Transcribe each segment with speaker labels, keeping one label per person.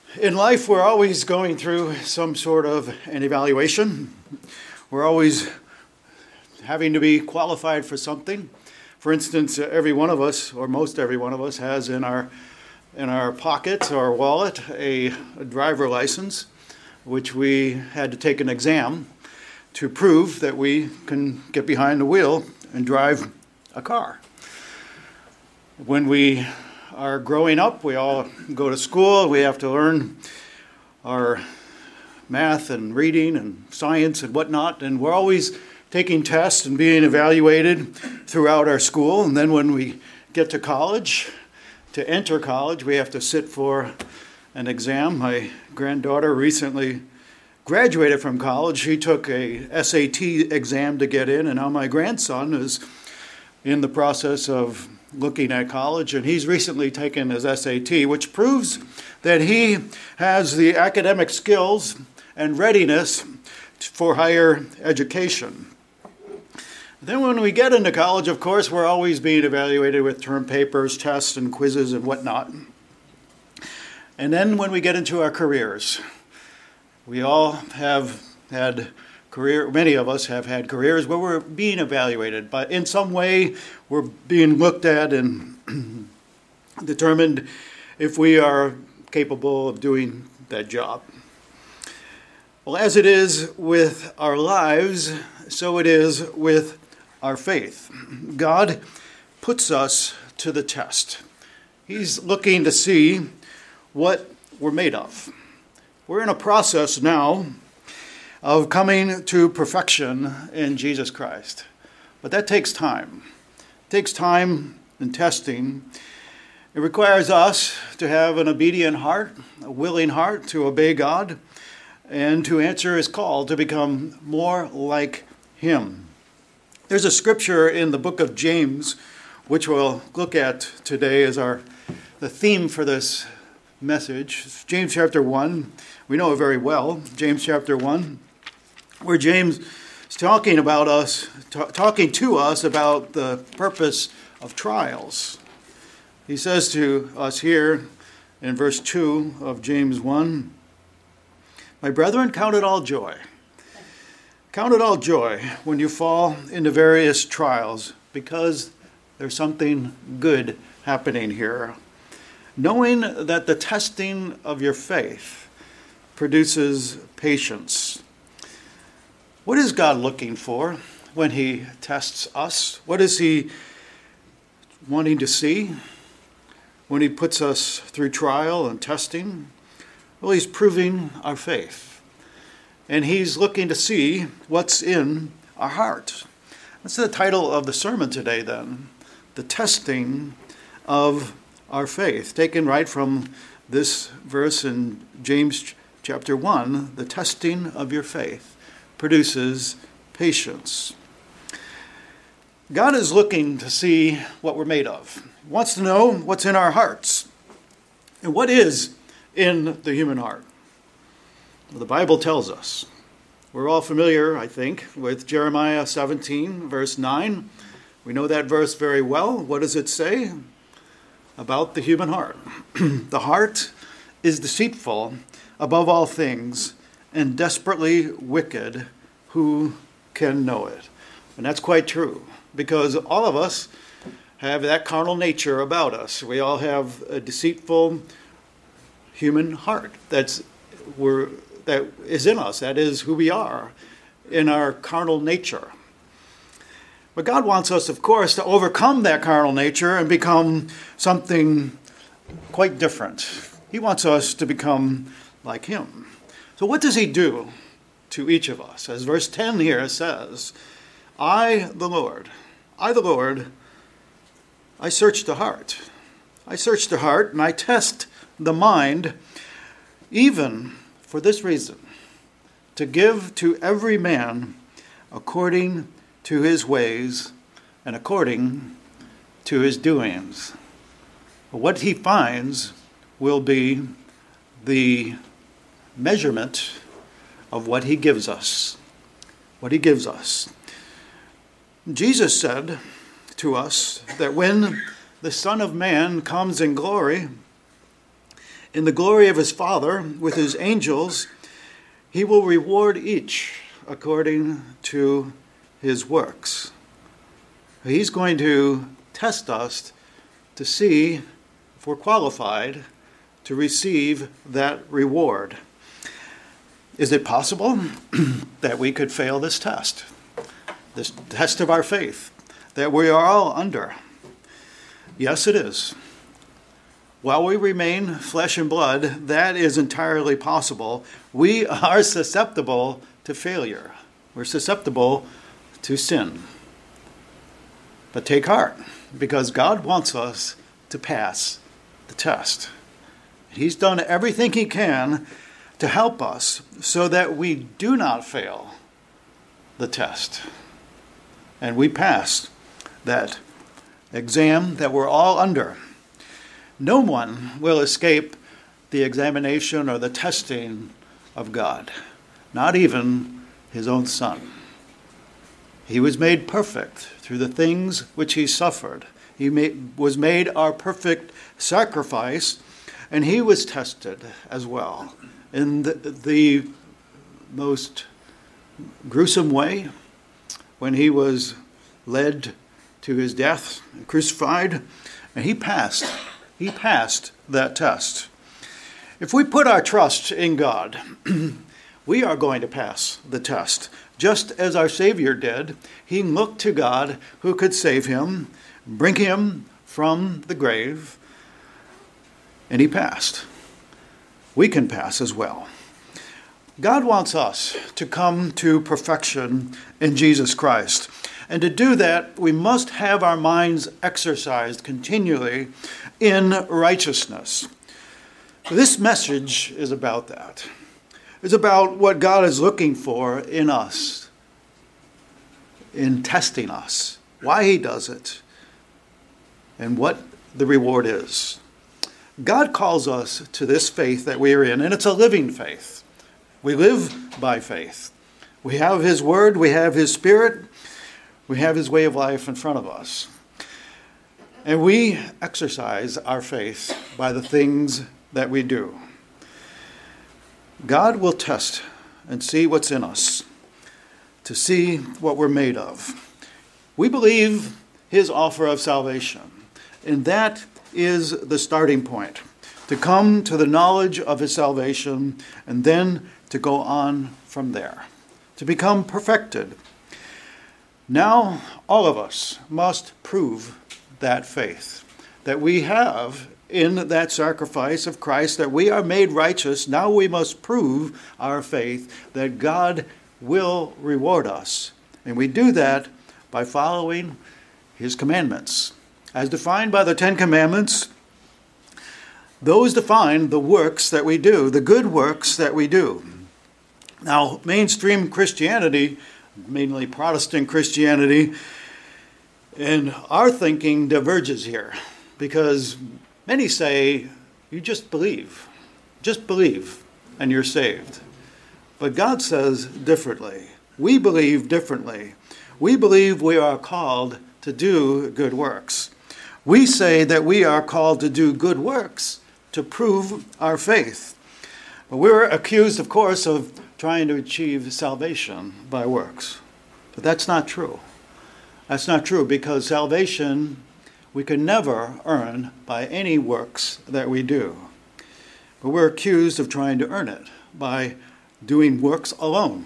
Speaker 1: In life, we're always going through some sort of an evaluation. We're always having to be qualified for something. For instance, every one of us, or most every one of us, has in our pocket or wallet a driver license, which we had to take an exam to prove that we can get behind the wheel and drive a car. When we are growing up, we all go to school, we have to learn our math and reading and science and whatnot, and we're always taking tests and being evaluated throughout our school. And then when we get to college, to enter college, we have to sit for an exam. My granddaughter recently graduated from college. She took a SAT exam to get in, and now my grandson is in the process of looking at college, and he's recently taken his SAT, which proves that he has the academic skills and readiness for higher education. Then when we get into college, of course, we're always being evaluated with term papers, tests, and quizzes and whatnot. And then when we get into our careers, we all have had many of us have had careers where we're being evaluated, but in some way we're being looked at and determined if we are capable of doing that job. Well, as it is with our lives, so it is with our faith. God puts us to the test. He's looking to see what we're made of. We're in a process now of coming to perfection in Jesus Christ. But that takes time. It takes time and testing. It requires us to have an obedient heart, a willing heart to obey God, and to answer His call to become more like Him. There's a scripture in the book of James, which we'll look at today as the theme for this message. It's James chapter 1. We know it very well. James chapter 1. Where James is talking to us about the purpose of trials. He says to us here in verse 2 of James 1, "My brethren, count it all joy. Count it all joy when you fall into various trials, because there's something good happening here. Knowing that the testing of your faith produces patience." What is God looking for when He tests us? What is He wanting to see when He puts us through trial and testing? Well, He's proving our faith. And He's looking to see what's in our heart. That's the title of the sermon today then. The testing of our faith. Taken right from this verse in James chapter 1, the testing of your faith produces patience. God is looking to see what we're made of. He wants to know what's in our hearts. And what is in the human heart? Well, the Bible tells us. We're all familiar, I think, with Jeremiah 17, verse 9. We know that verse very well. What does it say about the human heart? "The heart is deceitful above all things, and desperately wicked. Who can know it?" And that's quite true, because all of us have that carnal nature about us. We all have a deceitful human heart that is in us. That is who we are in our carnal nature. But God wants us, of course, to overcome that carnal nature and become something quite different. He wants us to become like Him. So what does He do to each of us? As verse 10 here says, I, the Lord, I search the heart. I search the heart and I test the mind, even for this reason, to give to every man according to his ways and according to his doings. What he finds will be the measurement of what he gives us. What he gives us. Jesus said to us that when the Son of Man comes in glory, In the glory of his Father, with his angels, he will reward each according to his works. He's going to test us to see if we're qualified to receive that reward. Is it possible that we could fail this test of our faith that we are all under? Yes, it is. While we remain flesh and blood, that is entirely possible. We are susceptible to failure. We're susceptible to sin. But take heart, because God wants us to pass the test. He's done everything he can to help us so that we do not fail the test. And we pass that exam that we're all under. No one will escape the examination or the testing of God, not even his own Son. He was made perfect through the things which he suffered. He was made our perfect sacrifice, and he was tested as well in the most gruesome way when he was led to his death, crucified, and he passed that test. If we put our trust in God, we are going to pass the test. Just as our Savior did, he looked to God who could save him, bring him from the grave, and he passed. We can pass as well. God wants us to come to perfection in Jesus Christ. And to do that, we must have our minds exercised continually in righteousness. This message is about that. It's about what God is looking for in us, in testing us, why he does it, and what the reward is. God calls us to this faith that we are in, and it's a living faith. We live by faith. We have his word, we have his spirit, we have his way of life in front of us. And we exercise our faith by the things that we do. God will test and see what's in us, to see what we're made of. We believe his offer of salvation, and that is the starting point, to come to the knowledge of his salvation and then to go on from there, to become perfected. Now, all of us must prove that faith that we have in that sacrifice of Christ, that we are made righteous. Now we must prove our faith that God will reward us. And we do that by following his commandments. As defined by the Ten Commandments, those define the works that we do, the good works that we do. Now, mainstream Christianity, mainly Protestant Christianity, and our thinking diverges here, because many say, you just believe, and you're saved. But God says differently. We believe differently. We believe we are called to do good works. We say that we are called to do good works to prove our faith. But we're accused, of course, of trying to achieve salvation by works. But that's not true. That's not true, because salvation we can never earn by any works that we do. But we're accused of trying to earn it by doing works alone.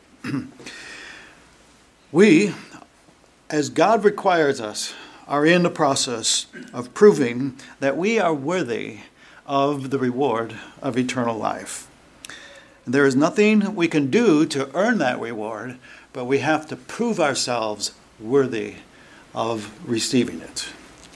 Speaker 1: We, as God requires us, are in the process of proving that we are worthy of the reward of eternal life. And there is nothing we can do to earn that reward, but we have to prove ourselves worthy of receiving it.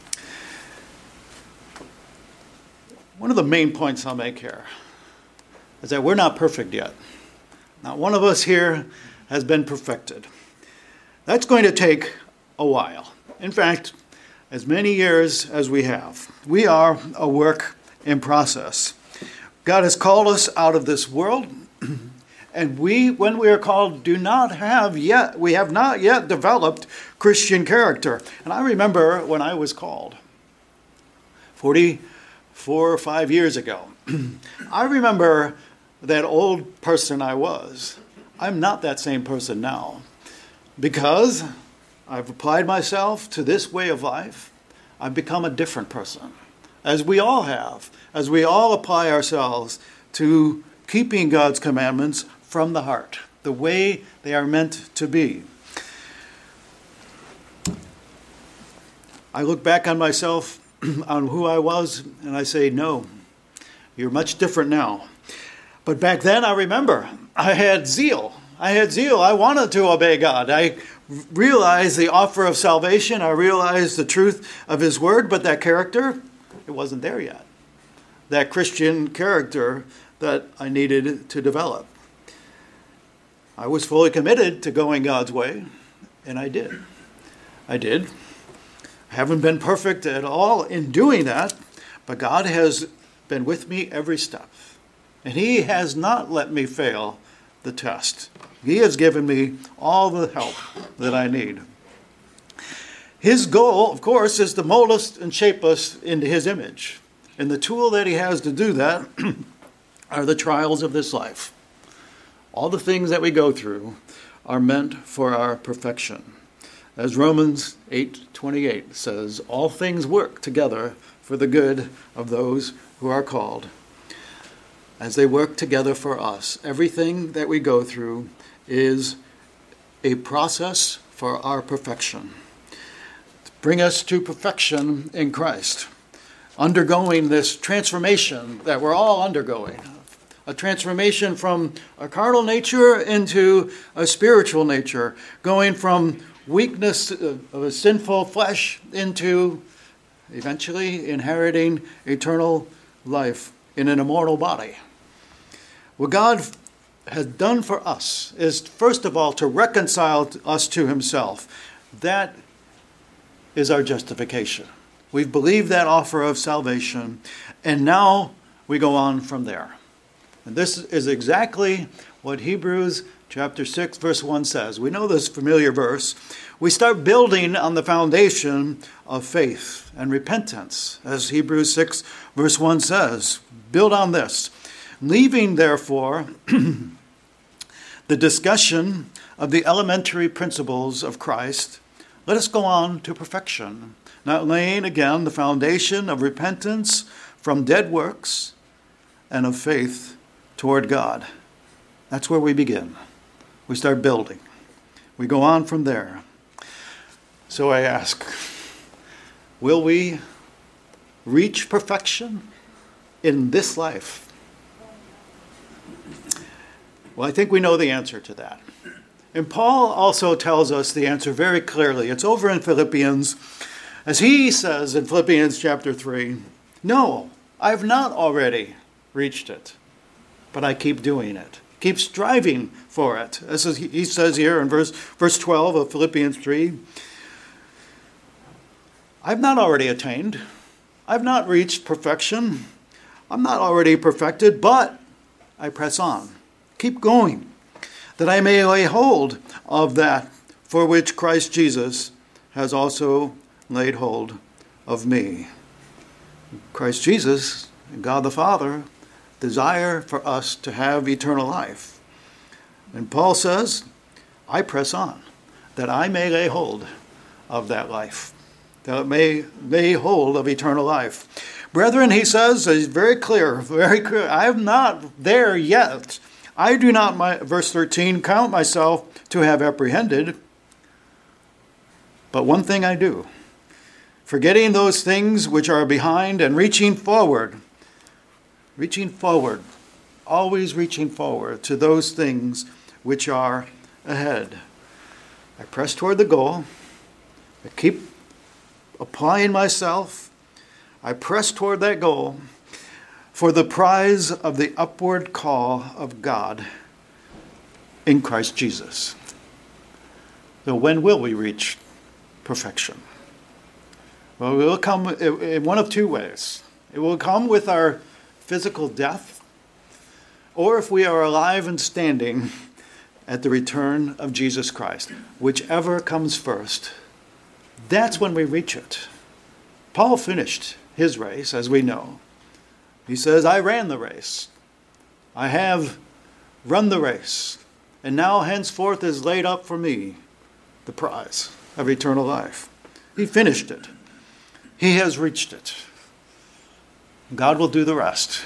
Speaker 1: One of the main points I'll make here is that we're not perfect yet. Not one of us here has been perfected. That's going to take a while. In fact, as many years as we have. We are a work in process. God has called us out of this world, and we, when we are called, we have not yet developed Christian character. And I remember when I was called 44 or 5 years ago, I remember that old person I was. I'm not that same person now because I've applied myself to this way of life. I've become a different person, as we all have, as we all apply ourselves to keeping God's commandments from the heart, the way they are meant to be. I look back on myself, on who I was, and I say, no, you're much different now. But back then, I remember, I had zeal. I wanted to obey God. I realized the offer of salvation. I realized the truth of His Word, but that character, it wasn't there yet. That Christian character that I needed to develop. I was fully committed to going God's way, and I did. I haven't been perfect at all in doing that, but God has been with me every step. And He has not let me fail the test. He has given me all the help that I need. His goal, of course, is to mold us and shape us into His image. And the tool that He has to do that are the trials of this life. All the things that we go through are meant for our perfection. As Romans 8:28 says, all things work together for the good of those who are called. As they work together for us, everything that we go through is a process for our perfection. To bring us to perfection in Christ. Undergoing this transformation that we're all undergoing. A transformation from a carnal nature into a spiritual nature. Going from weakness of a sinful flesh into eventually inheriting eternal life in an immortal body. What God has done for us is, first of all, to reconcile us to Himself. That is our justification. We've believed that offer of salvation, and now we go on from there. And this is exactly what Hebrews chapter 6, verse 1 says. We know this familiar verse. We start building on the foundation of faith and repentance, as Hebrews 6, verse 1 says. Build on this. Leaving, therefore, the discussion of the elementary principles of Christ, let us go on to perfection, not laying again the foundation of repentance from dead works and of faith toward God. That's where we begin. We start building. We go on from there. So I ask, will we reach perfection in this life? Well, I think we know the answer to that. And Paul also tells us the answer very clearly. It's over in Philippians, as he says in Philippians chapter 3, no, I've not already reached it, but I keep doing it. Keep striving for it. As he says here in verse 12 of Philippians 3, I've not already attained. I've not reached perfection. I'm not already perfected, but I press on. Keep going, that I may lay hold of that for which Christ Jesus has also laid hold of me. Christ Jesus and God the Father desire for us to have eternal life. And Paul says, I press on, that I may lay hold of that life, that it may lay hold of eternal life. Brethren, he says, is very clear, I am not there yet. I do not, verse 13, count myself to have apprehended, but one thing I do, forgetting those things which are behind and reaching forward, always reaching forward to those things which are ahead. I press toward the goal. I keep applying myself. I press toward that goal for the prize of the upward call of God in Christ Jesus. So when will we reach perfection? Well, it will come in one of two ways. It will come with our physical death, or if we are alive and standing at the return of Jesus Christ. Whichever comes first, that's when we reach it. Paul finished his race, as we know. He says, I ran the race. I have run the race. And now henceforth is laid up for me the prize of eternal life. He finished it. He has reached it. God will do the rest.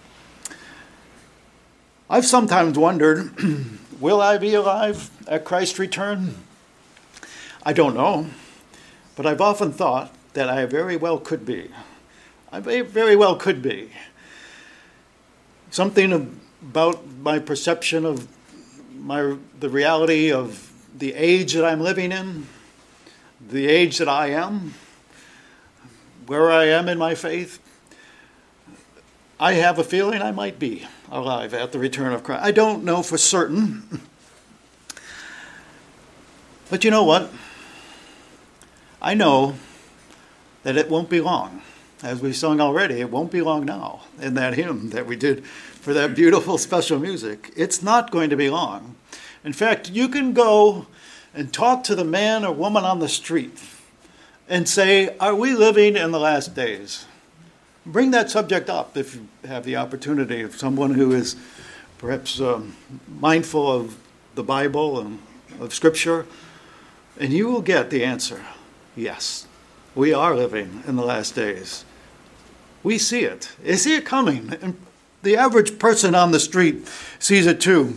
Speaker 1: I've sometimes wondered, will I be alive at Christ's return? I don't know, but I've often thought that I very well could be. I very well could be. Something about my perception of the reality of the age that I'm living in, the age that I am, where I am in my faith, I have a feeling I might be alive at the return of Christ. I don't know for certain. But you know what? I know that it won't be long. As we sung already, it won't be long now in that hymn that we did for that beautiful special music. It's not going to be long. In fact, you can go and talk to the man or woman on the street and say, are we living in the last days? Bring that subject up if you have the opportunity of someone who is perhaps mindful of the Bible and of Scripture, and you will get the answer. Yes, we are living in the last days. We see it. They see it coming. And the average person on the street sees it too.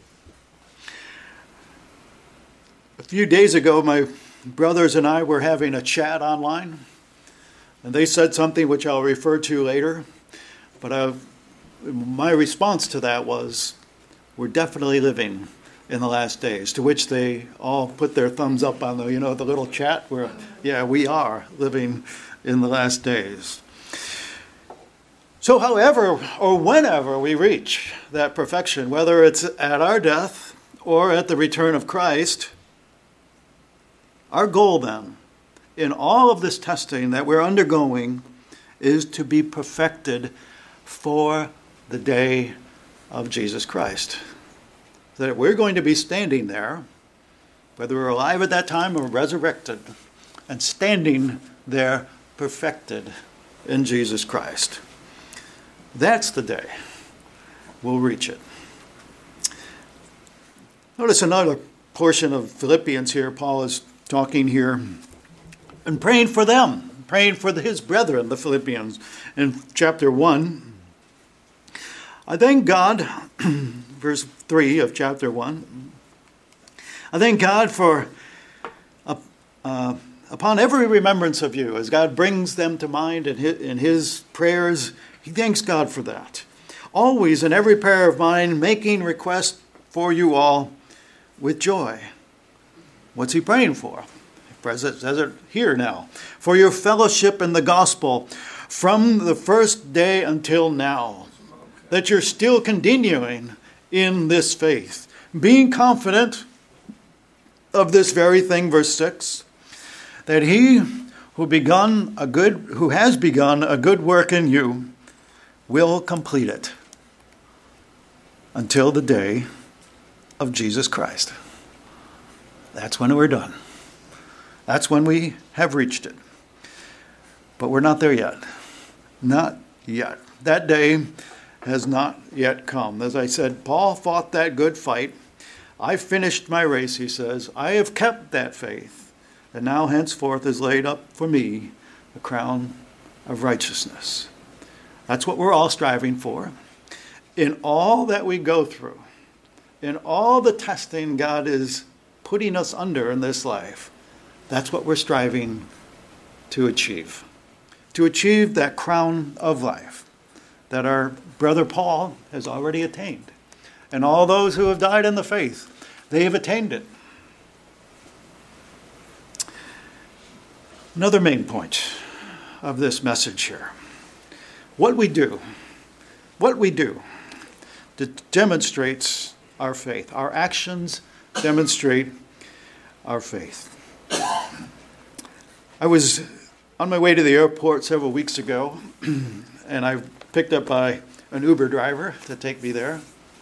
Speaker 1: A few days ago, my brothers and I were having a chat online, and they said something which I'll refer to later. But my response to that was, we're definitely living in the last days, to which they all put their thumbs up on the little chat where, yeah, we are living in the last days. So however or whenever we reach that perfection, whether it's at our death or at the return of Christ, our goal then, in all of this testing that we're undergoing, is to be perfected for the day of Jesus Christ. That we're going to be standing there, whether we're alive at that time or resurrected, and standing there perfected in Jesus Christ. That's the day we'll reach it. Notice another portion of Philippians here. Paul is talking here and praying for them, praying for his brethren, the Philippians, in chapter 1. I thank God, verse 3 of chapter 1, I thank God for, upon every remembrance of you, as God brings them to mind in his prayers, he thanks God for that. Always in every prayer of mine, making request for you all with joy. What's he praying for? It says it here now. For your fellowship in the gospel from the first day until now. That you're still continuing in this faith. Being confident of this very thing, verse 6. That he who has begun a good work in you will complete it until the day of Jesus Christ. That's when we're done. That's when we have reached it. But we're not there yet. Not yet. That day has not yet come. As I said, Paul fought that good fight. I finished my race, he says. I have kept that faith. And now henceforth is laid up for me the crown of righteousness. That's what we're all striving for. In all that we go through, in all the testing God is putting us under in this life, that's what we're striving to achieve. To achieve that crown of life that our brother Paul has already attained. And all those who have died in the faith, they have attained it. Another main point of this message here. What we do demonstrates our faith. Our actions demonstrate our faith. I was on my way to the airport several weeks ago, and I picked up by an Uber driver to take me there.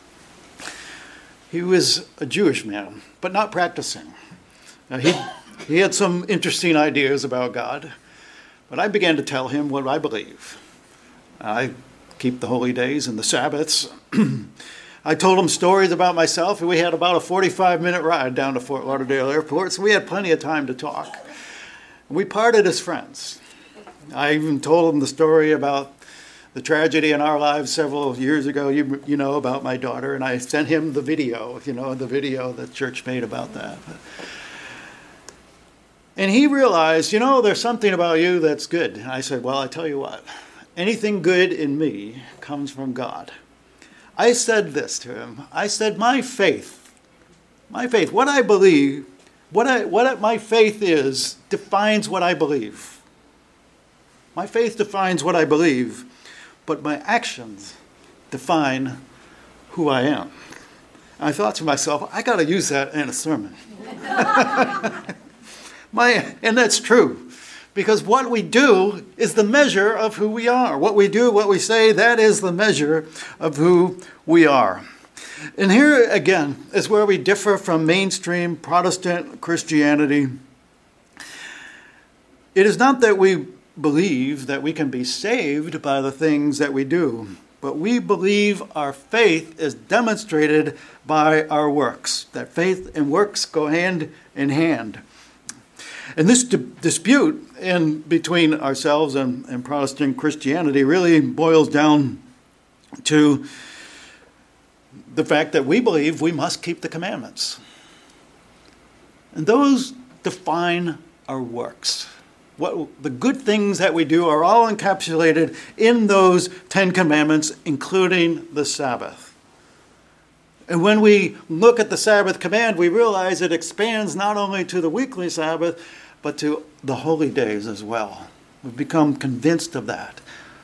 Speaker 1: He was a Jewish man, but not practicing. Now, he had some interesting ideas about God, but I began to tell him what I believe. I keep the holy days and the Sabbaths. I told him stories about myself, and we had about a 45-minute ride down to Fort Lauderdale Airport, so we had plenty of time to talk. We parted as friends. I even told him the story about the tragedy in our lives several years ago, you know, about my daughter, and I sent him the video, the video that church made about that. And he realized, there's something about you that's good. And I said, well, I tell you what, anything good in me comes from God. I said this to him. I said, my faith, what I believe, what my faith is, defines what I believe. My faith defines what I believe, but my actions define who I am. And I thought to myself, I got to use that in a sermon. And that's true. Because what we do is the measure of who we are. What we do, what we say, that is the measure of who we are. And here again is where we differ from mainstream Protestant Christianity. It is not that we believe that we can be saved by the things that we do, but we believe our faith is demonstrated by our works, that faith and works go hand in hand. And this dispute in between ourselves and Protestant Christianity really boils down to the fact that we believe we must keep the commandments. And those define our works. The good things that we do are all encapsulated in those 10 commandments, including the Sabbath. And when we look at the Sabbath command, we realize it expands not only to the weekly Sabbath, but to the holy days as well. We've become convinced of that.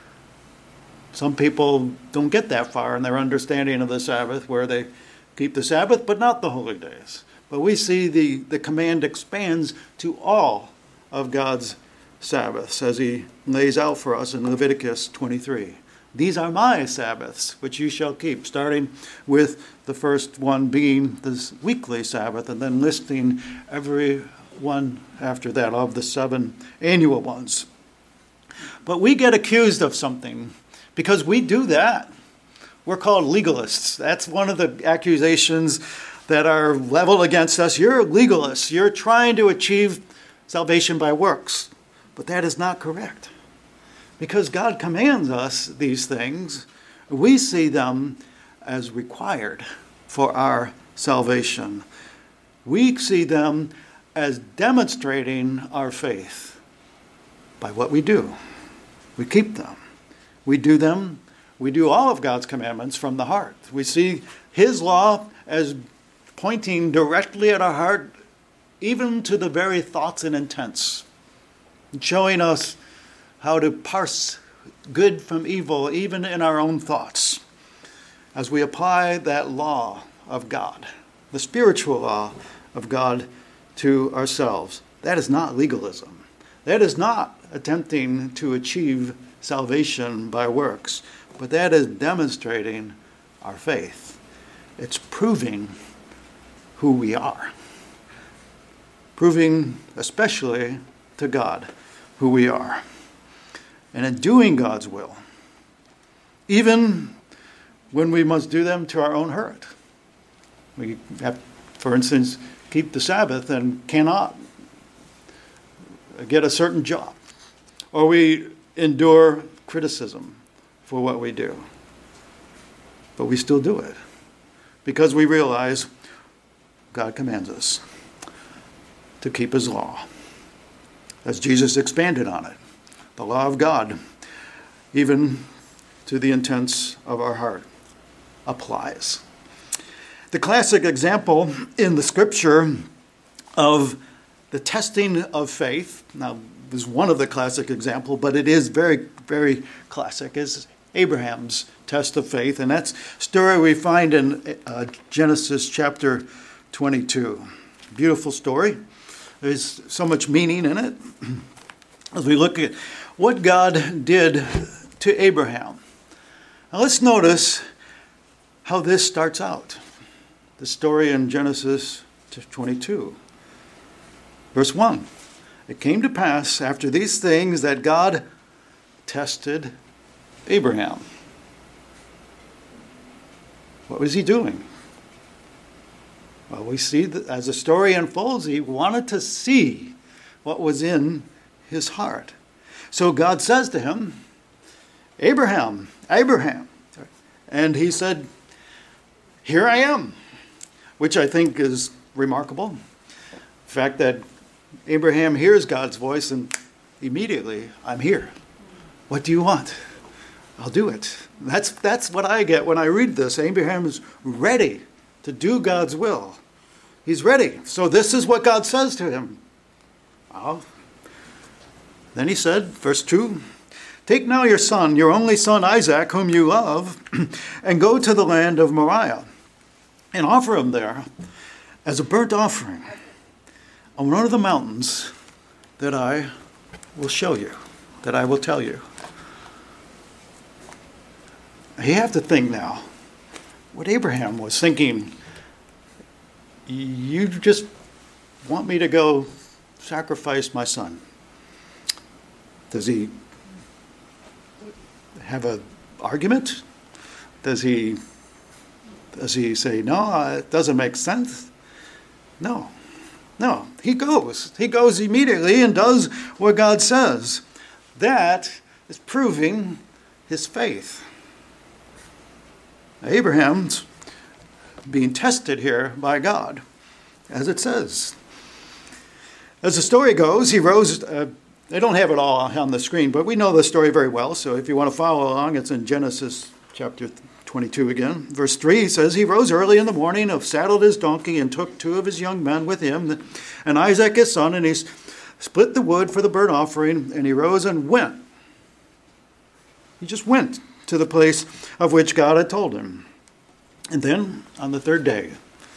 Speaker 1: Some people don't get that far in their understanding of the Sabbath, where they keep the Sabbath, but not the holy days. But we see the command expands to all of God's Sabbaths, as he lays out for us in Leviticus 23. These are my Sabbaths, which you shall keep, starting with the first one being this weekly Sabbath, and then listing every one after that of the 7 annual ones. But we get accused of something because we do that. We're called legalists. That's one of the accusations that are leveled against us. You're legalists. You're trying to achieve salvation by works. But that is not correct. Because God commands us these things, we see them as required for our salvation. We see them as demonstrating our faith by what we do. We keep them. We do them. We do all of God's commandments from the heart. We see his law as pointing directly at our heart, even to the very thoughts and intents, and showing us how to parse good from evil, even in our own thoughts, as we apply that law of God, the spiritual law of God, to ourselves. That is not legalism. That is not attempting to achieve salvation by works, but that is demonstrating our faith. It's proving who we are. Proving, especially to God, who we are. And in doing God's will, even when we must do them to our own hurt. We have, for instance, keep the Sabbath and cannot get a certain job. Or we endure criticism for what we do. But we still do it because we realize God commands us to keep his law, as Jesus expanded on it. The law of God, even to the intents of our heart, applies. The classic example in the scripture of the testing of faith, now this is one of the classic examples, but it is very, very classic, is Abraham's test of faith. And that story we find in Genesis chapter 22. Beautiful story. There's so much meaning in it. As we look at what God did to Abraham. Now let's notice how this starts out. The story in Genesis 22. Verse 1. It came to pass after these things that God tested Abraham. What was he doing? Well, we see that as the story unfolds, he wanted to see what was in his heart. So God says to him, Abraham. And he said, here I am, which I think is remarkable. The fact that Abraham hears God's voice and immediately, I'm here. What do you want? I'll do it. That's what I get when I read this. Abraham is ready to do God's will. He's ready. So this is what God says to him. Well, then he said, verse 2, take now your son, your only son Isaac, whom you love, and go to the land of Moriah, and offer him there as a burnt offering on one of the mountains that I will show you, that I will tell you. You have to think now what Abraham was thinking. You just want me to go sacrifice my son. Does he have an argument? Does he say, no, it doesn't make sense? No, he goes. He goes immediately and does what God says. That is proving his faith. Abraham's being tested here by God, as it says. As the story goes, he rose. They don't have it all on the screen, but we know the story very well. So if you want to follow along, it's in Genesis chapter 22 again. Verse 3 says, he rose early in the morning, saddled his donkey, and took 2 of his young men with him, and Isaac his son, and he split the wood for the burnt offering, and he rose and went. He just went to the place of which God had told him. And then on the third day,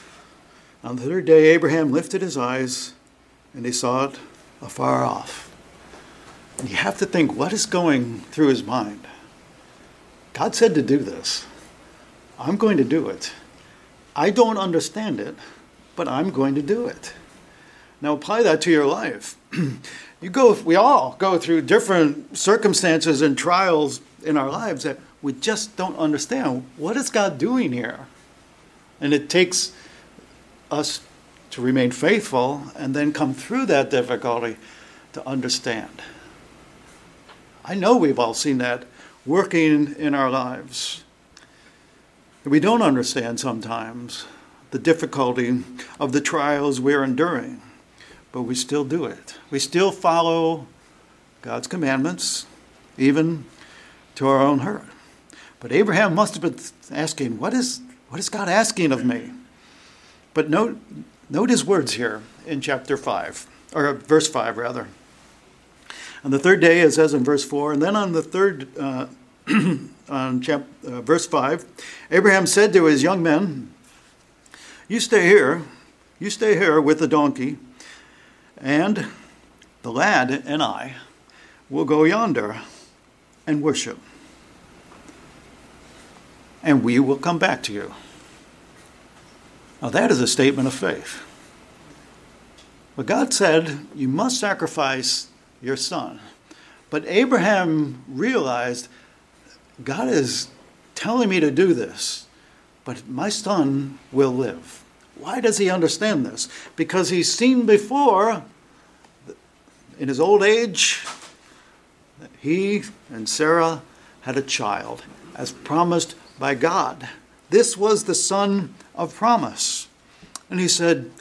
Speaker 1: Abraham lifted his eyes and he saw it afar off. And you have to think, what is going through his mind? God said to do this. I'm going to do it. I don't understand it, but I'm going to do it. Now apply that to your life. We all go through different circumstances and trials in our lives that we just don't understand. What is God doing here? And it takes us to remain faithful and then come through that difficulty to understand. I know we've all seen that working in our lives. We don't understand sometimes the difficulty of the trials we're enduring, but we still do it. We still follow God's commandments, even to our own hurt. But Abraham must have been asking, what is God asking of me? But note his words here in chapter 5, or verse 5 rather. On the third day, it says in verse 4, and then on the third, verse 5, Abraham said to his young men, you stay here with the donkey, and the lad and I will go yonder and worship. And we will come back to you. Now that is a statement of faith. But God said, you must sacrifice your son. But Abraham realized, God is telling me to do this, but my son will live. Why does he understand this? Because he's seen before, in his old age, that he and Sarah had a child, as promised by God. This was the son of promise. And he said,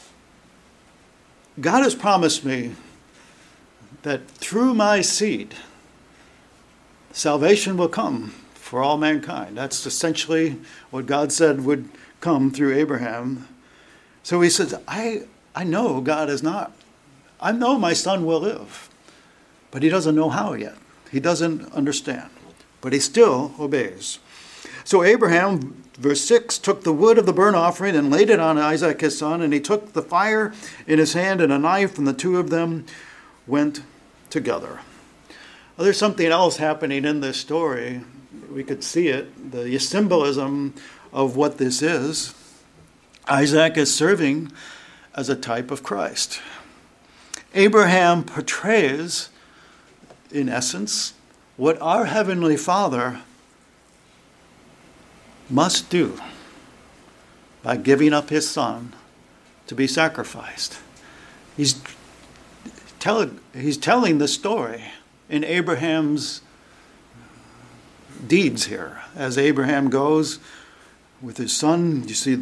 Speaker 1: God has promised me that through my seed, salvation will come for all mankind. That's essentially what God said would come through Abraham. So he says, I know God is not. I know my son will live. But he doesn't know how yet. He doesn't understand. But he still obeys. So Abraham, verse 6, took the wood of the burnt offering and laid it on Isaac his son, and he took the fire in his hand and a knife, and the two of them went together. Well, there's something else happening in this story. We could see it, the symbolism of what this is. Isaac is serving as a type of Christ. Abraham portrays, in essence, what our Heavenly Father must do by giving up his son to be sacrificed. He's telling the story in Abraham's deeds here. As Abraham goes with his son, you see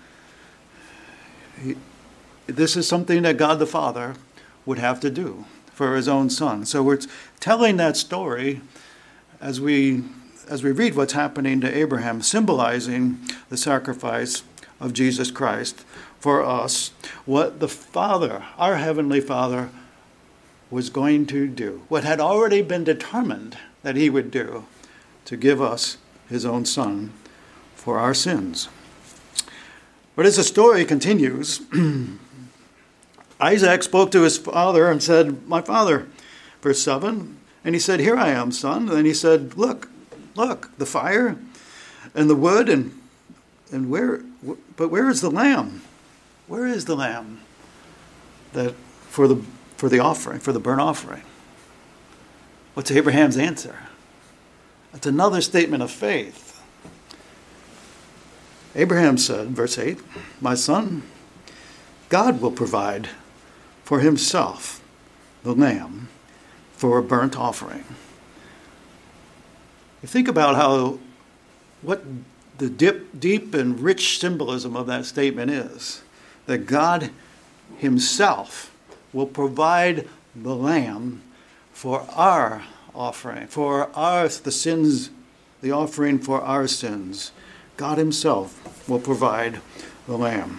Speaker 1: this is something that God the Father would have to do for his own son. So we're telling that story as we read what's happening to Abraham, symbolizing the sacrifice of Jesus Christ for us, what the Father, our Heavenly Father, was going to do, what had already been determined that he would do, to give us his own son for our sins. But as the story continues, Isaac spoke to his father and said, "My father," verse 7, and he said, "Here I am, son." And he said, Look, the fire and the wood, and where is the lamb? Where is the lamb that for the offering, for the burnt offering?" What's Abraham's answer? That's another statement of faith. Abraham said, verse 8, "My son, God will provide for himself the lamb for a burnt offering." You think about what the deep and rich symbolism of that statement is. That God himself will provide the lamb for our offering, the offering for our sins. God himself will provide the lamb.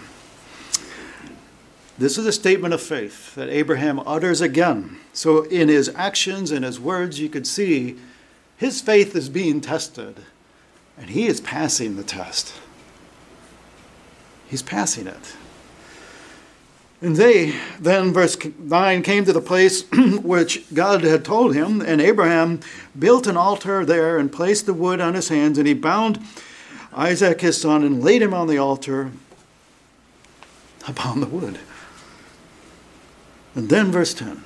Speaker 1: This is a statement of faith that Abraham utters again. So in his actions and his words, you could see his faith is being tested, and he is passing the test. He's passing it. And they, then, verse 9, came to the place which God had told him, and Abraham built an altar there and placed the wood on his hands, and he bound Isaac his son and laid him on the altar upon the wood. And then verse 10.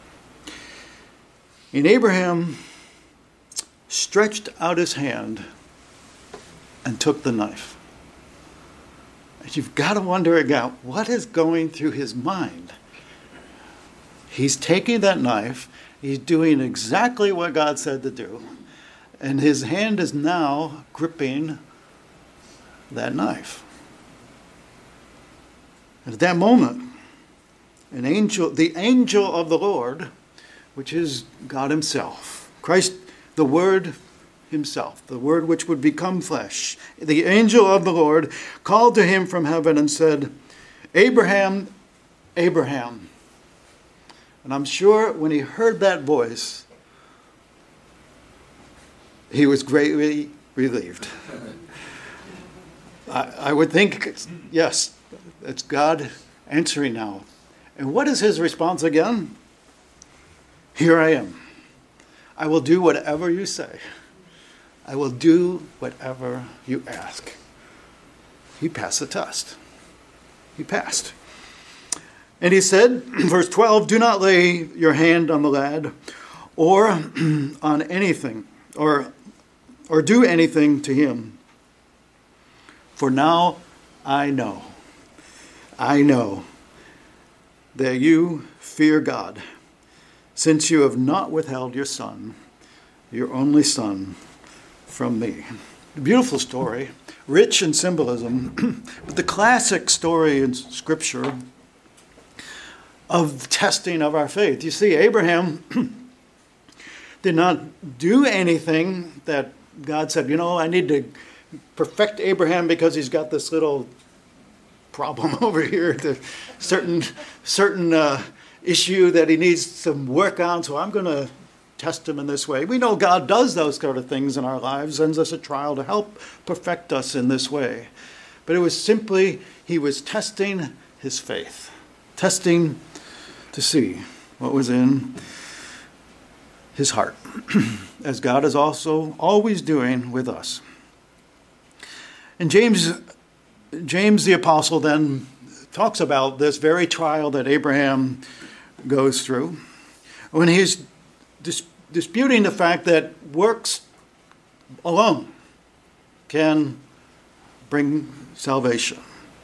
Speaker 1: And Abraham stretched out his hand and took the knife. And you've got to wonder again, what is going through his mind? He's taking that knife, he's doing exactly what God said to do, and his hand is now gripping that knife. And at that moment, the angel of the Lord, which is God himself, Christ, the Word himself, the Word which would become flesh, the angel of the Lord called to him from heaven and said, "Abraham, Abraham." And I'm sure when he heard that voice, he was greatly relieved. I would think, yes, it's God answering now. And what is his response again? "Here I am. I will do whatever you say. I will do whatever you ask." He passed the test. He passed. And he said, verse 12, "Do not lay your hand on the lad or on anything, or do anything to him. For now I know that you fear God, since you have not withheld your son, your only son, from me." Beautiful story, rich in symbolism, but the classic story in Scripture of testing of our faith. You see, Abraham did not do anything that God said, I need to perfect Abraham because he's got this little problem over here, the certain issue that he needs some work on, so I'm going to test him in this way. We know God does those sort of things in our lives, sends us a trial to help perfect us in this way. But it was simply, he was testing his faith, testing to see what was in his heart, as God is also always doing with us. And James the Apostle then talks about this very trial that Abraham goes through when he's disputing the fact that works alone can bring salvation.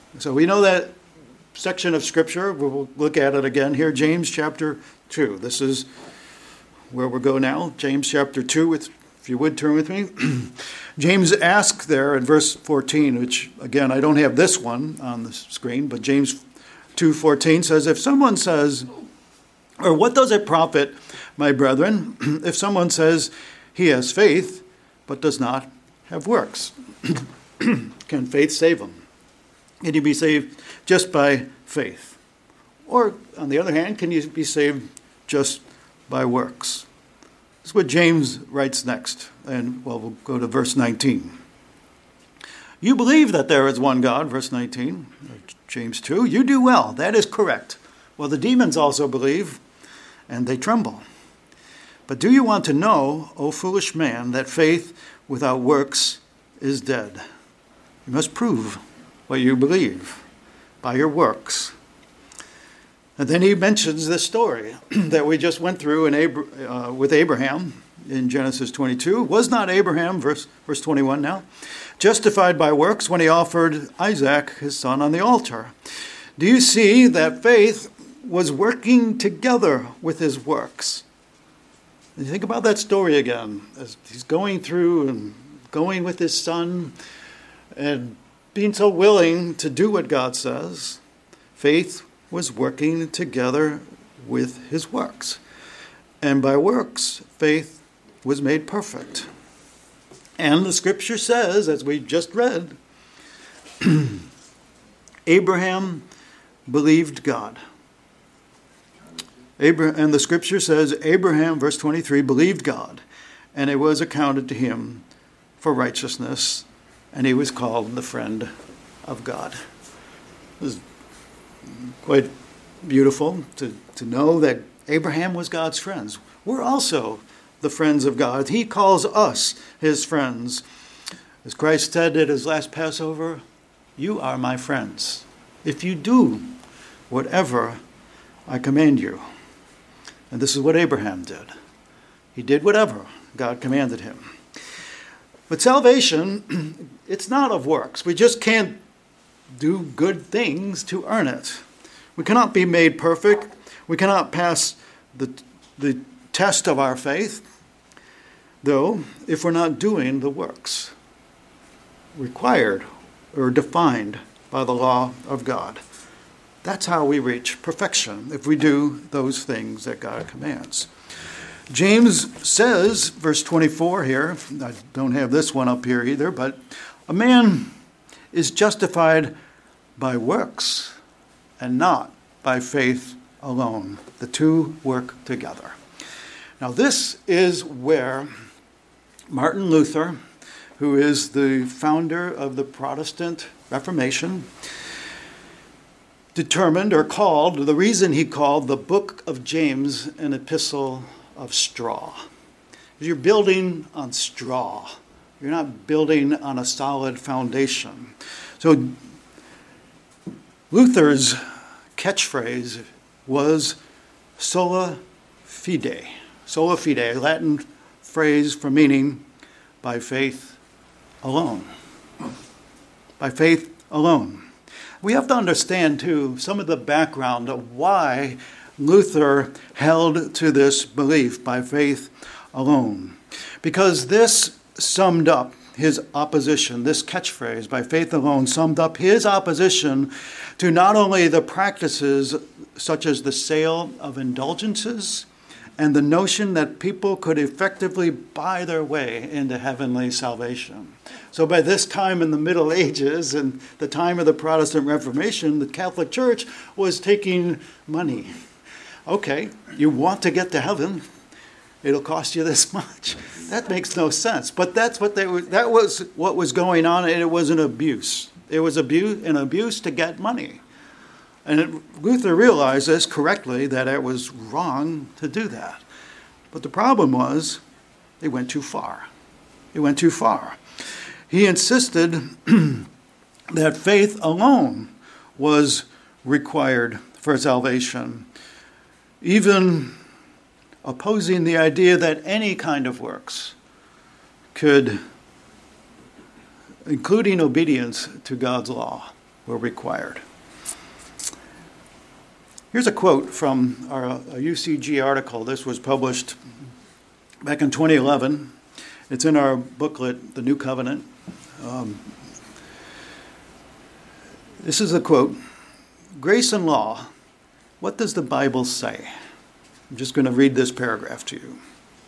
Speaker 1: So we know that section of Scripture. We'll look at it again here. James chapter 2. This is where we'll go now. James chapter 2, if you would turn with me. James asks there in verse 14, which again, I don't have this one on the screen, but James 2:14 says, if someone says, or what does it profit, my brethren, if someone says he has faith, but does not have works? Can faith save him? Can you be saved just by faith? Or, on the other hand, can you be saved just by works? That's what James writes next. And, well, we'll go to verse 19. You believe that there is one God, verse 19, James 2. You do well. That is correct. Well, the demons also believe, and they tremble. But do you want to know, O foolish man, that faith without works is dead? You must prove what you believe by your works. And then he mentions this story that we just went through with Abraham in Genesis 22. Was not Abraham, verse 21 now, justified by works when he offered Isaac, his son, on the altar? Do you see that faith was working together with his works? And you think about that story again, as he's going through and going with his son and being so willing to do what God says. Faith was working together with his works. And by works, faith was made perfect. And the scripture says, as we just read, Abraham believed God. And the scripture says, Abraham, verse 23, believed God, and it was accounted to him for righteousness, and he was called the friend of God. It was quite beautiful to know that Abraham was God's friends. We're also the friends of God. He calls us his friends. As Christ said at his last Passover, you are my friends if you do whatever I command you. And this is what Abraham did. He did whatever God commanded him. But salvation, it's not of works. We just can't do good things to earn it. We cannot be made perfect. We cannot pass the test of our faith, though, if we're not doing the works required or defined by the law of God. That's how we reach perfection, if we do those things that God commands. James says, verse 24 here, I don't have this one up here either, but a man is justified by works and not by faith alone. The two work together. Now this is where Martin Luther, who is the founder of the Protestant Reformation, determined or called, the reason he called the book of James an epistle of straw. You're building on straw. You're not building on a solid foundation. So Luther's catchphrase was sola fide. Sola fide, a Latin phrase for meaning by faith alone. By faith alone. We have to understand, too, some of the background of why Luther held to this belief by faith alone. Because this summed up his opposition, this catchphrase, by faith alone, summed up his opposition to not only the practices such as the sale of indulgences and the notion that people could effectively buy their way into heavenly salvation. So by this time in the Middle Ages and the time of the Protestant Reformation, the Catholic Church was taking money. Okay, you want to get to heaven, it'll cost you this much. That makes no sense. But that's what that was what was going on, and it was an abuse. It was an abuse to get money. And Luther realized this correctly, that it was wrong to do that. But the problem was, it went too far. It went too far. He insisted that faith alone was required for salvation, even opposing the idea that any kind of works could, including obedience to God's law, were required. Here's a quote from a UCG article. This was published back in 2011. It's in our booklet, The New Covenant. This is a quote. Grace and law, what does the Bible say? I'm just going to read this paragraph to you.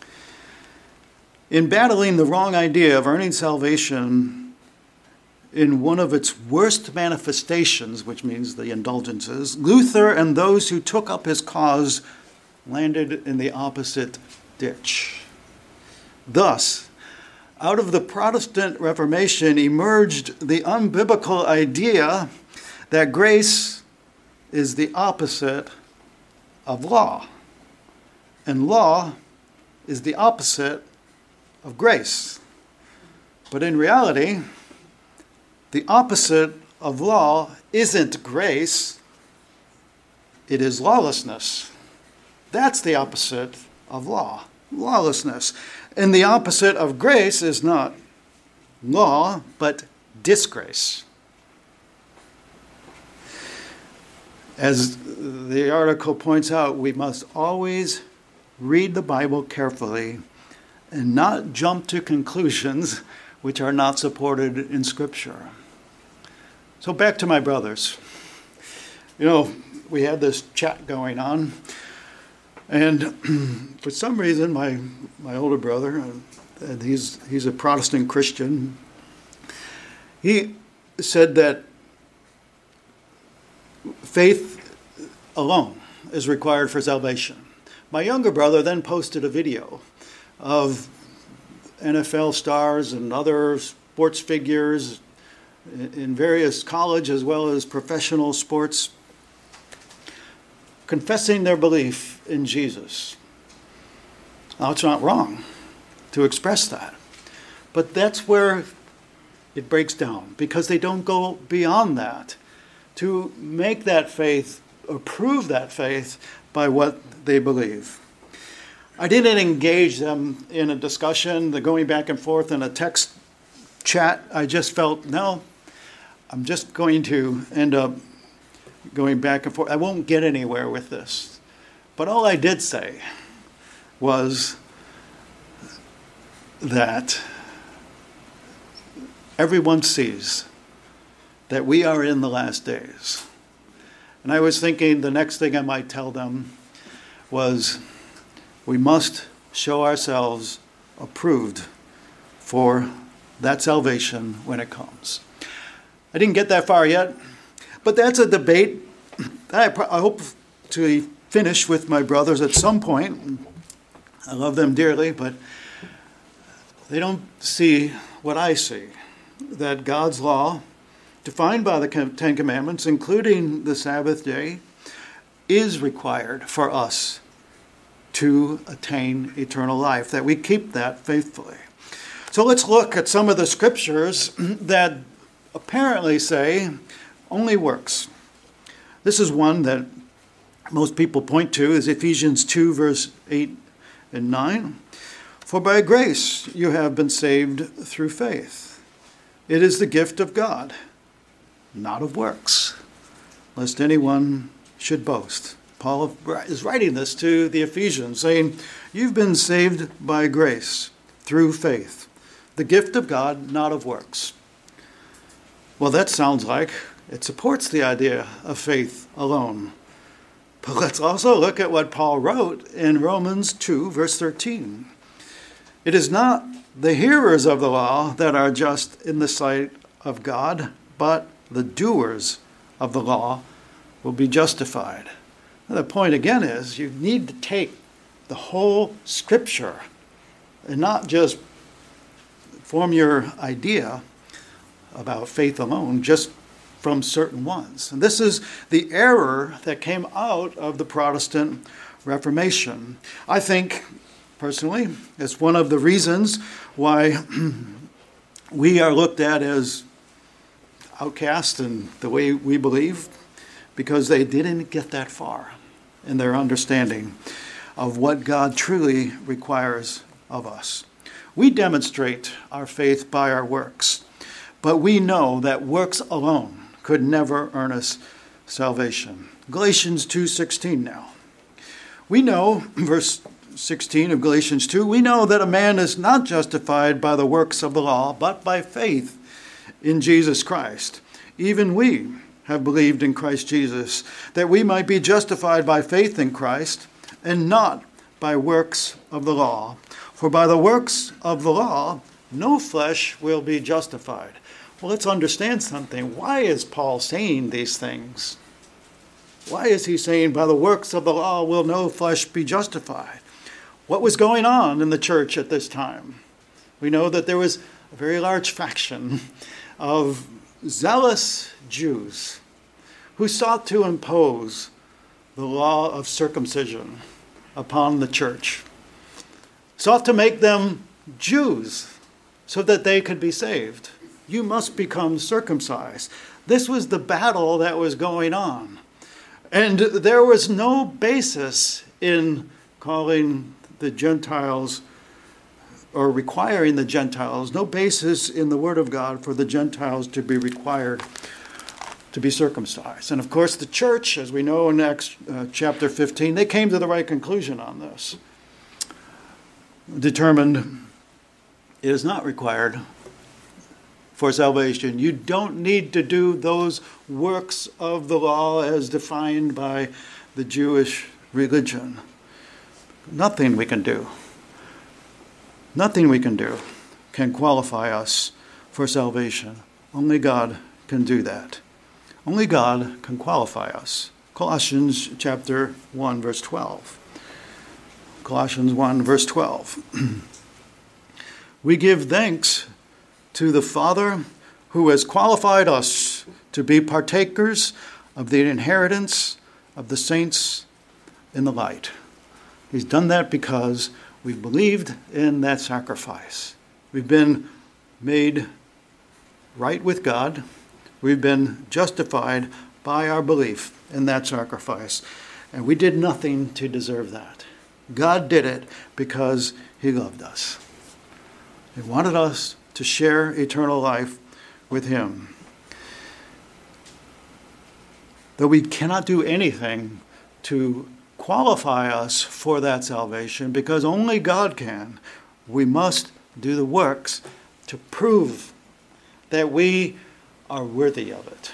Speaker 1: In battling the wrong idea of earning salvation in one of its worst manifestations, which means the indulgences, Luther and those who took up his cause landed in the opposite ditch. Thus, out of the Protestant Reformation emerged the unbiblical idea that grace is the opposite of law, and law is the opposite of grace. But in reality, the opposite of law isn't grace, it is lawlessness. That's the opposite of law, lawlessness. And the opposite of grace is not law, but disgrace. As the article points out, we must always read the Bible carefully and not jump to conclusions which are not supported in Scripture. So back to my brothers. You know, we had this chat going on, and for some reason, my older brother, and he's a Protestant Christian, he said that faith alone is required for salvation. My younger brother then posted a video of NFL stars and other sports figures in various college as well as professional sports confessing their belief in Jesus. Now, it's not wrong to express that, but that's where it breaks down, because they don't go beyond that to make that faith or prove that faith by what they believe. I didn't engage them in a discussion, the going back and forth in a text chat. I just felt, no, I'm just going to end up going back and forth. I won't get anywhere with this. But all I did say was that everyone sees that we are in the last days. And I was thinking the next thing I might tell them was, we must show ourselves approved for that salvation when it comes. I didn't get that far yet, but that's a debate that I hope to finish with my brothers at some point. I love them dearly, but they don't see what I see, that God's law, defined by the Ten Commandments, including the Sabbath day, is required for us to attain eternal life, that we keep that faithfully. So let's look at some of the scriptures that apparently say only works. This is one that most people point to, is Ephesians 2, verse 8 and 9. For by grace you have been saved through faith. It is the gift of God, not of works, lest anyone should boast. Paul is writing this to the Ephesians, saying, you've been saved by grace through faith, the gift of God, not of works. Well, that sounds like it supports the idea of faith alone. But let's also look at what Paul wrote in Romans 2, verse 13. It is not the hearers of the law that are just in the sight of God, but the doers of the law will be justified. And the point again is, you need to take the whole scripture and not just form your idea about faith alone just from certain ones. And this is the error that came out of the Protestant Reformation. I think, personally, it's one of the reasons why we are looked at as outcast in the way we believe, because they didn't get that far in their understanding of what God truly requires of us. We demonstrate our faith by our works, but we know that works alone could never earn us salvation. Galatians 2:16 now. We know, verse 16 of Galatians 2, we know that a man is not justified by the works of the law, but by faith in Jesus Christ. Even we have believed in Christ Jesus, that we might be justified by faith in Christ, and not by works of the law. For by the works of the law, no flesh will be justified. Well, let's understand something. Why is Paul saying these things? Why is he saying, by the works of the law will no flesh be justified? What was going on in the church at this time? We know that there was a very large faction of zealous Jews who sought to impose the law of circumcision upon the church, sought to make them Jews so that they could be saved. You must become circumcised. This was the battle that was going on. And there was no basis in calling the Gentiles or requiring the Gentiles, no basis in the Word of God for the Gentiles to be required to be circumcised. And of course, the church, as we know in Acts chapter 15, they came to the right conclusion on this. Determined it is not required for salvation. You don't need to do those works of the law as defined by the Jewish religion. Nothing we can do can qualify us for salvation. Only God can do that. Only God can qualify us. Colossians chapter 1, verse 12. Colossians 1, verse 12. We give thanks to the Father who has qualified us to be partakers of the inheritance of the saints in the light. He's done that because we've believed in that sacrifice. We've been made right with God. We've been justified by our belief in that sacrifice. And we did nothing to deserve that. God did it because he loved us. He wanted us to share eternal life with him. Though we cannot do anything to qualify us for that salvation, because only God can, we must do the works to prove that we are worthy of it.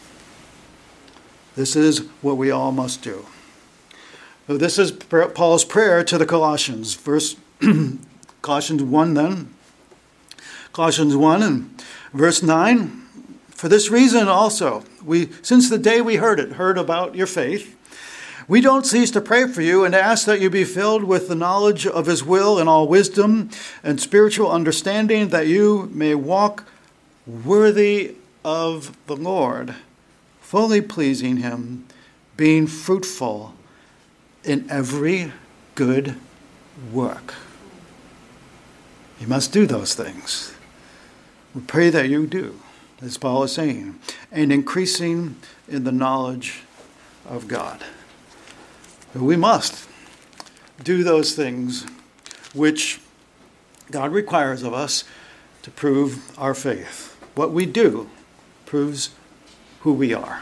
Speaker 1: This is what we all must do. So this is Paul's prayer to the Colossians. Colossians 1 then. Colossians 1 and verse 9. For this reason also, since the day we heard about your faith, we don't cease to pray for you and to ask that you be filled with the knowledge of his will and all wisdom and spiritual understanding, that you may walk worthy of the Lord, fully pleasing him, being fruitful in every good work. You must do those things. We pray that you do, as Paul is saying, and increasing in the knowledge of God. We must do those things which God requires of us to prove our faith. What we do proves who we are.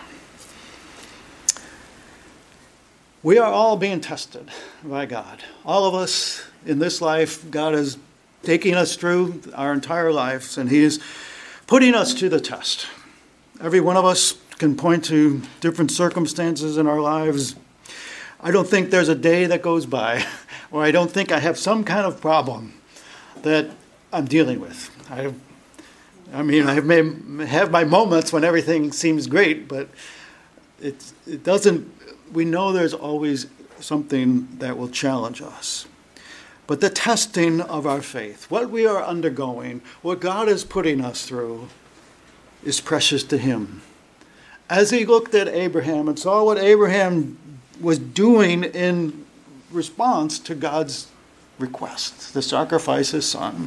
Speaker 1: We are all being tested by God. All of us in this life, God is taking us through our entire lives, and he is putting us to the test. Every one of us can point to different circumstances in our lives. I don't think there's a day that goes by where I don't think I have some kind of problem that I'm dealing with. I may have my moments when everything seems great, but it doesn't. We know there's always something that will challenge us. But the testing of our faith, what we are undergoing, what God is putting us through, is precious to him. As he looked at Abraham and saw what Abraham was doing in response to God's request, to sacrifice his son,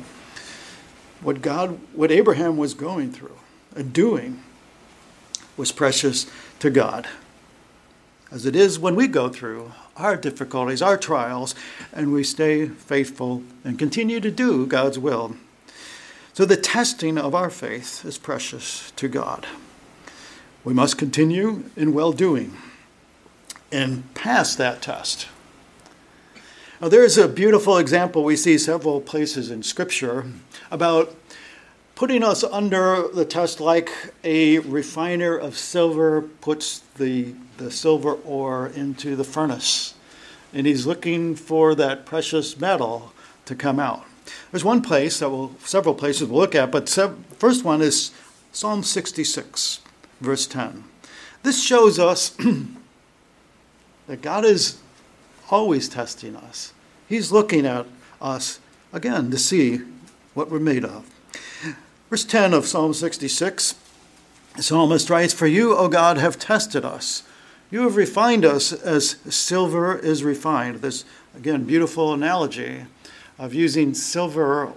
Speaker 1: what Abraham was going through and doing was precious to God. As it is when we go through our difficulties, our trials, and we stay faithful and continue to do God's will. So the testing of our faith is precious to God. We must continue in well-doing and pass that test. Now, there's a beautiful example we see several places in Scripture about putting us under the test like a refiner of silver puts the silver ore into the furnace. And he's looking for that precious metal to come out. There's one place several places we'll look at, but first one is Psalm 66, verse 10. This shows us that God is always testing us. He's looking at us, again, to see what we're made of. Verse 10 of Psalm 66, the psalmist writes, "For you, O God, have tested us. You have refined us as silver is refined." This, again, beautiful analogy of using silver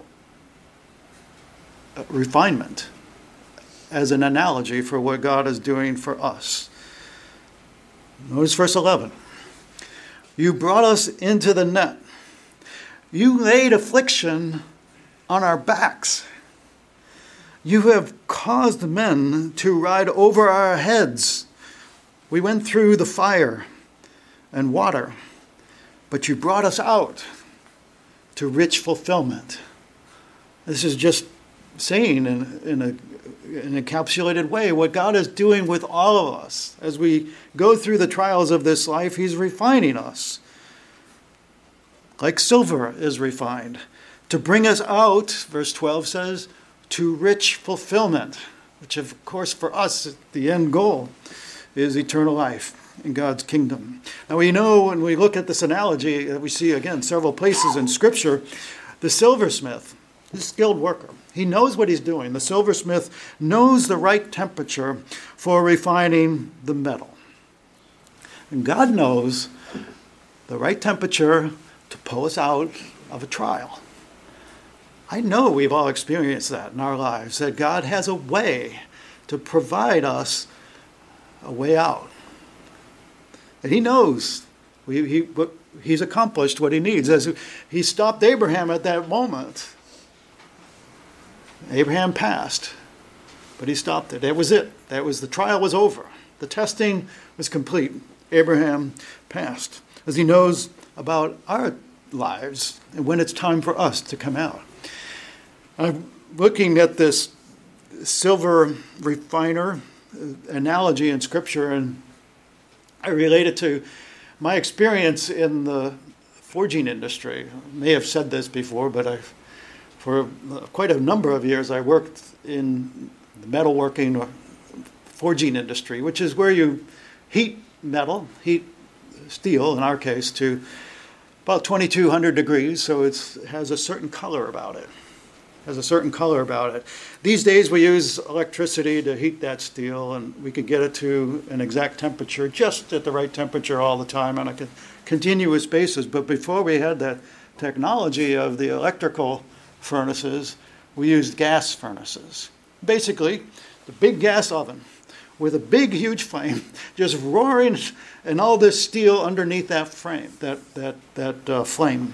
Speaker 1: refinement as an analogy for what God is doing for us. Notice verse 11. You brought us into the net. You laid affliction on our backs. You have caused men to ride over our heads. We went through the fire and water, but you brought us out to rich fulfillment. This is just saying in an encapsulated way what God is doing with all of us. As we go through the trials of this life, he's refining us. Like silver is refined, to bring us out, verse 12 says, to rich fulfillment, which of course for us, the end goal is eternal life in God's kingdom. Now we know when we look at this analogy that we see again several places in Scripture, the silversmith, the skilled worker, he knows what he's doing. The silversmith knows the right temperature for refining the metal. And God knows the right temperature to pull us out of a trial. I know we've all experienced that in our lives, that God has a way to provide us a way out. And he knows he's accomplished what he needs. As he stopped Abraham at that moment. Abraham passed, but he stopped it. That was it. The trial was over. The testing was complete. Abraham passed, as he knows about our lives and when it's time for us to come out. I'm looking at this silver refiner analogy in Scripture, and I relate it to my experience in the forging industry. I may have said this before, but for quite a number of years I worked in the metalworking or forging industry, which is where you heat steel in our case, to about 2200 degrees, so it has a certain color about it. These days we use electricity to heat that steel, and we can get it to an exact temperature, just at the right temperature all the time on a continuous basis. But before we had that technology of the electrical furnaces, we used gas furnaces. Basically, the big gas oven with a big, huge flame, just roaring, and all this steel underneath that frame, that flame.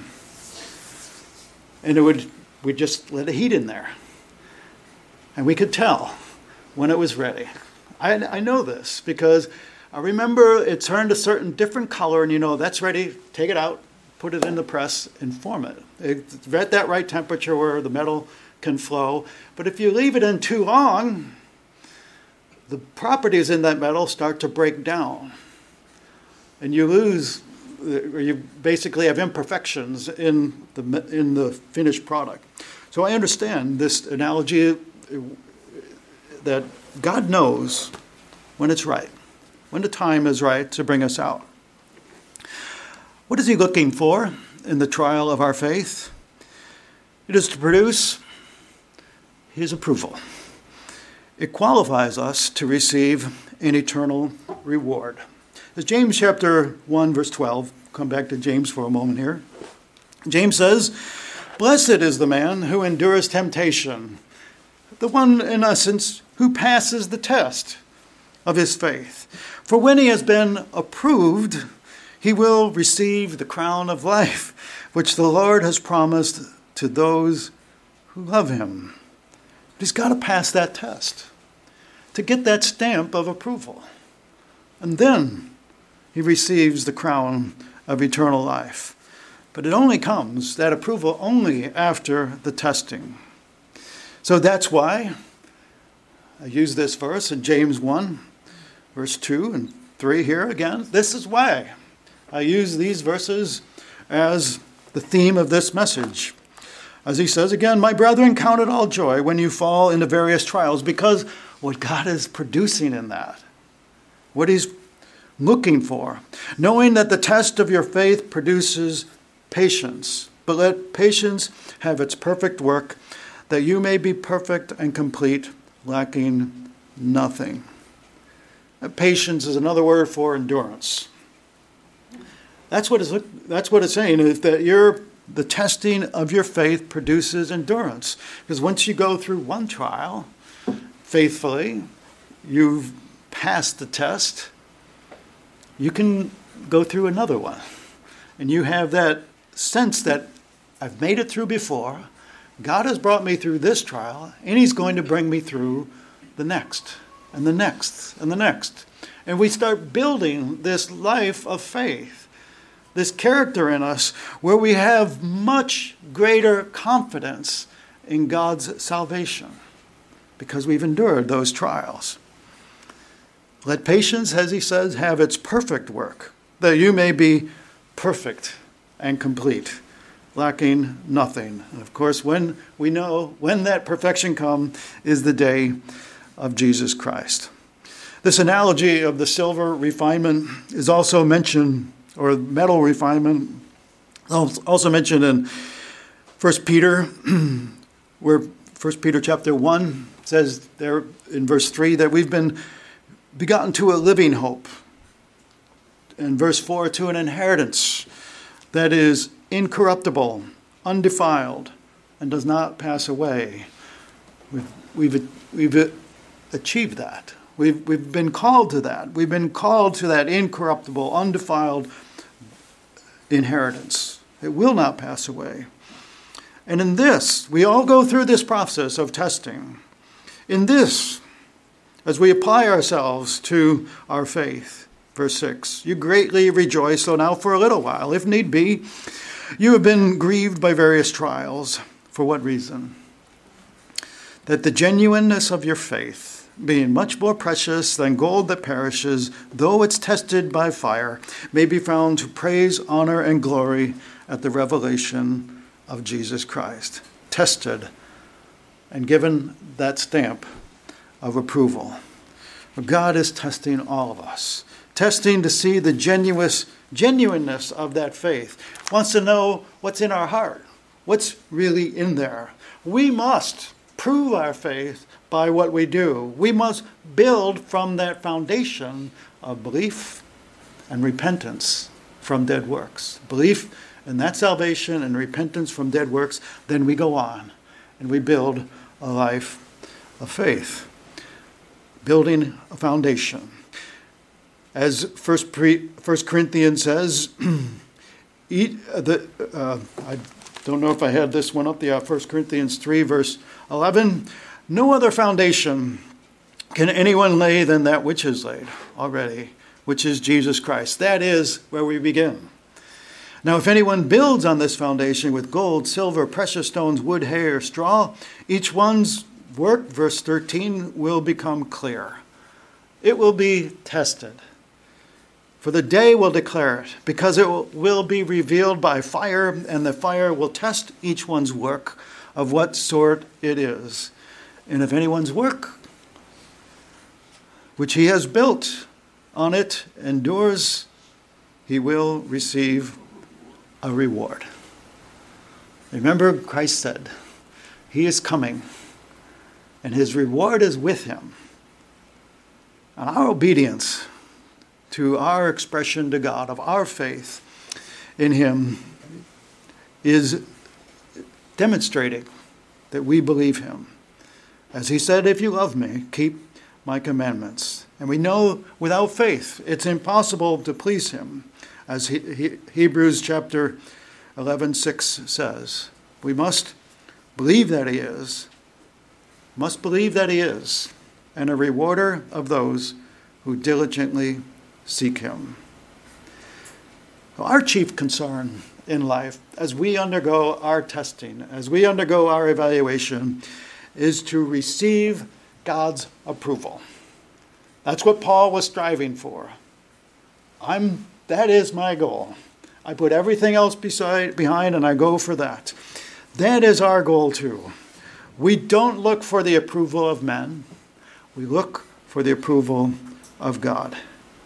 Speaker 1: And we'd just let the heat in there. And we could tell when it was ready. I know this because I remember it turned a certain different color, and that's ready, take it out, put it in the press, and form it. It's at that right temperature where the metal can flow. But if you leave it in too long, the properties in that metal start to break down. And you lose, or you basically have imperfections in the finished product. So I understand this analogy that God knows when it's right, when the time is right to bring us out. What is he looking for in the trial of our faith? It is to produce his approval. It qualifies us to receive an eternal reward. As James chapter 1, verse 12, come back to James for a moment here. James says, "Blessed is the man who endures temptation, the one, in essence, who passes the test of his faith. For when he has been approved, he will receive the crown of life, which the Lord has promised to those who love him." But he's got to pass that test. to get that stamp of approval. And then he receives the crown of eternal life. But it only comes, that approval, only after the testing. So that's why I use this verse in James 1, verse 2 and 3 here again. This is why I use these verses as the theme of this message. As he says again, my brethren, count it all joy when you fall into various trials, because what God is producing in that, what he's looking for, knowing that the test of your faith produces patience, but let patience have its perfect work, that you may be perfect and complete, lacking nothing. Patience is another word for endurance. That's what it's saying, is that the testing of your faith produces endurance. Because once you go through one trial faithfully, you've passed the test, you can go through another one. And you have that sense that I've made it through before, God has brought me through this trial, and he's going to bring me through the next, and the next, and the next. And we start building this life of faith, this character in us where we have much greater confidence in God's salvation because we've endured those trials. Let patience, as he says, have its perfect work, that you may be perfect and complete, lacking nothing. And of course, when we know when that perfection comes is the day of Jesus Christ. This analogy of the silver refinement is also mentioned, or metal refinement, also mentioned in 1 Peter, where 1 Peter chapter 1 says there in verse 3 that we've been begotten to a living hope. In verse 4, to an inheritance that is incorruptible, undefiled, and does not pass away. We've achieved that. We've been called to that. We've been called to that incorruptible, undefiled inheritance. It will not pass away. And in this, we all go through this process of testing. In this, as we apply ourselves to our faith, verse 6, you greatly rejoice, though now for a little while, if need be, you have been grieved by various trials. For what reason? That the genuineness of your faith, being much more precious than gold that perishes, though it's tested by fire, may be found to praise, honor, and glory at the revelation of Jesus Christ. Tested and given that stamp of approval. God is testing all of us. Testing to see the genuineness of that faith. Wants to know what's in our heart. What's really in there. We must prove our faith by what we do. We must build from that foundation of belief and repentance from dead works. Belief in that salvation and repentance from dead works. Then we go on and we build a life of faith. Building a foundation. As 1 Corinthians says, I don't know if I had this one up there, 1 Corinthians 3, verse 11. No other foundation can anyone lay than that which is laid already, which is Jesus Christ. That is where we begin. Now, if anyone builds on this foundation with gold, silver, precious stones, wood, hay, or straw, each one's work, verse 13, will become clear. It will be tested. For the day will declare it, because it will be revealed by fire, and the fire will test each one's work of what sort it is. And if anyone's work, which he has built on it, endures, he will receive a reward. Remember, Christ said, he is coming, and his reward is with him. And our obedience to our expression to God of our faith in him is demonstrating that we believe him. As he said, if you love me, keep my commandments. And we know without faith it's impossible to please him. As Hebrews chapter 11:6 says, we must believe that he is, and a rewarder of those who diligently seek him. Our chief concern in life, as we undergo our testing, as we undergo our evaluation, is to receive God's approval. That's what Paul was striving for. That is my goal. I put everything else behind and I go for that. That is our goal too. We don't look for the approval of men. We look for the approval of God.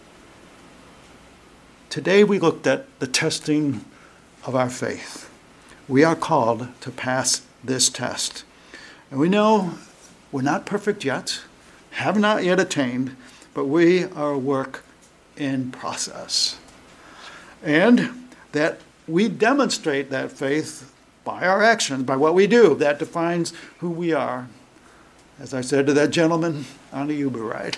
Speaker 1: Today we looked at the testing of our faith. We are called to pass this test. And we know we're not perfect yet, have not yet attained, but we are a work in process. And that we demonstrate that faith by our actions, by what we do. That defines who we are. As I said to that gentleman on the Uber ride,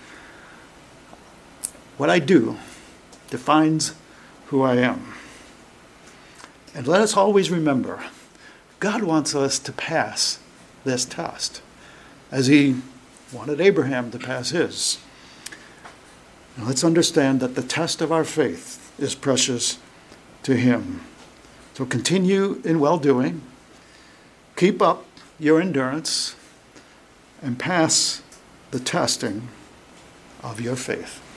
Speaker 1: what I do defines who I am. And let us always remember, God wants us to pass this test, as he wanted Abraham to pass his. Now let's understand that the test of our faith is precious to him. So continue in well-doing, keep up your endurance, and pass the testing of your faith.